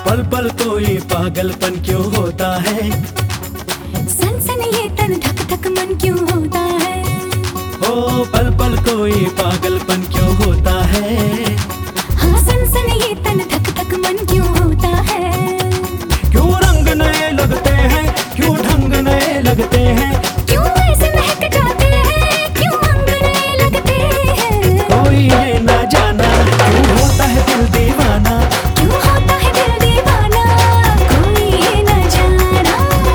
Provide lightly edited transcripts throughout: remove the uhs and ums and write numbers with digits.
पल पल कोई पागलपन क्यों होता है, सनसन ये तन धक धक मन क्यों होता है। ओ पल पल कोई पागलपन क्यों होता है। हाँ सनसन ये तन धक धक मन क्यों होता है। क्यों रंग नए लगते हैं, क्यों ढंग नए लगते हैं, क्यों ऐसे महक जाते हैं, क्यों अंग नए लगते हैं। कोई ये ना जाना क्यों होता है दिल दीवाना, क्यों होता है दिल दीवाना, कोई ये न जाना।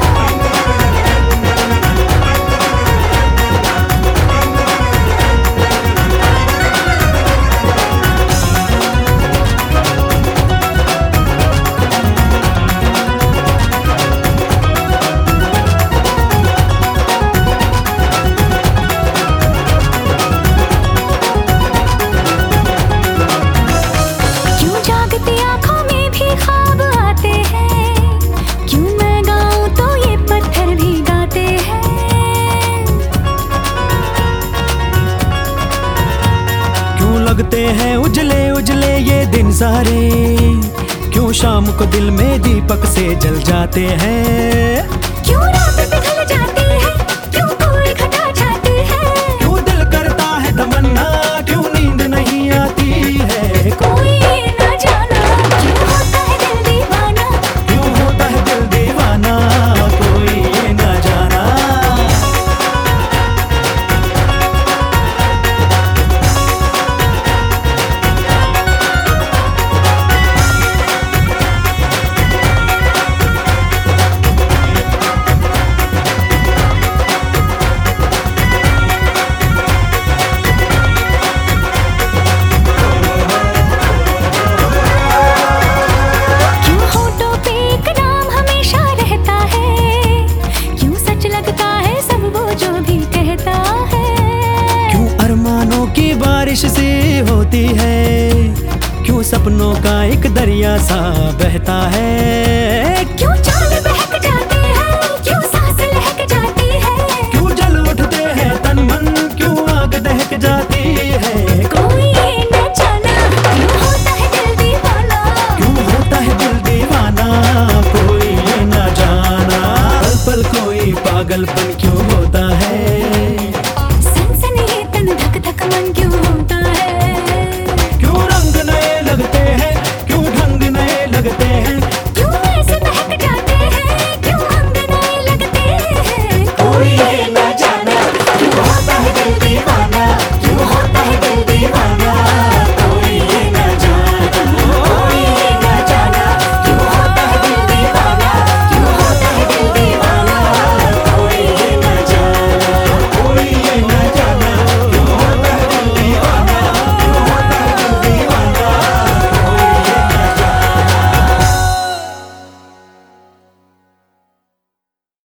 क्यों जागती आँखों में भी ख्वाब आते हैं, क्यों मैं गाऊं तो ये पत्थर भी गाते हैं। क्यों लगते हैं उजले उजले ये दिन सारे, क्यों शाम को दिल में दीपक से जल जाते हैं। क्यों रात पिघल जाती है, क्यों कोई घटा जाती है। क्यों दिल करता है तमन्ना, क्यों नींद नहीं आती है। कोई ये न जाना, क्यों होता है दिल दीवाना। क्यों होता है दिल दीवाना, कोई ये ना जाना। क्यों होठों पे एक नाम हमेशा रहता है, क्यों सच लगता है सब वो जो भी कहता है। क्यों अरमानों की बारिश सी होती है, क्यों सपनों का एक दरिया सा बहता है। क्यों चाल बहक जाती है, क्यों सांस लहक जाती है। क्यों जल उठते हैं तन मन, क्यों आग दहक जाती है। कोई ये न जाना, क्यों होता है दिल दीवाना। क्यों होता है दिल दीवाना, कोई ये ना जाना। पल पल कोई पागलपन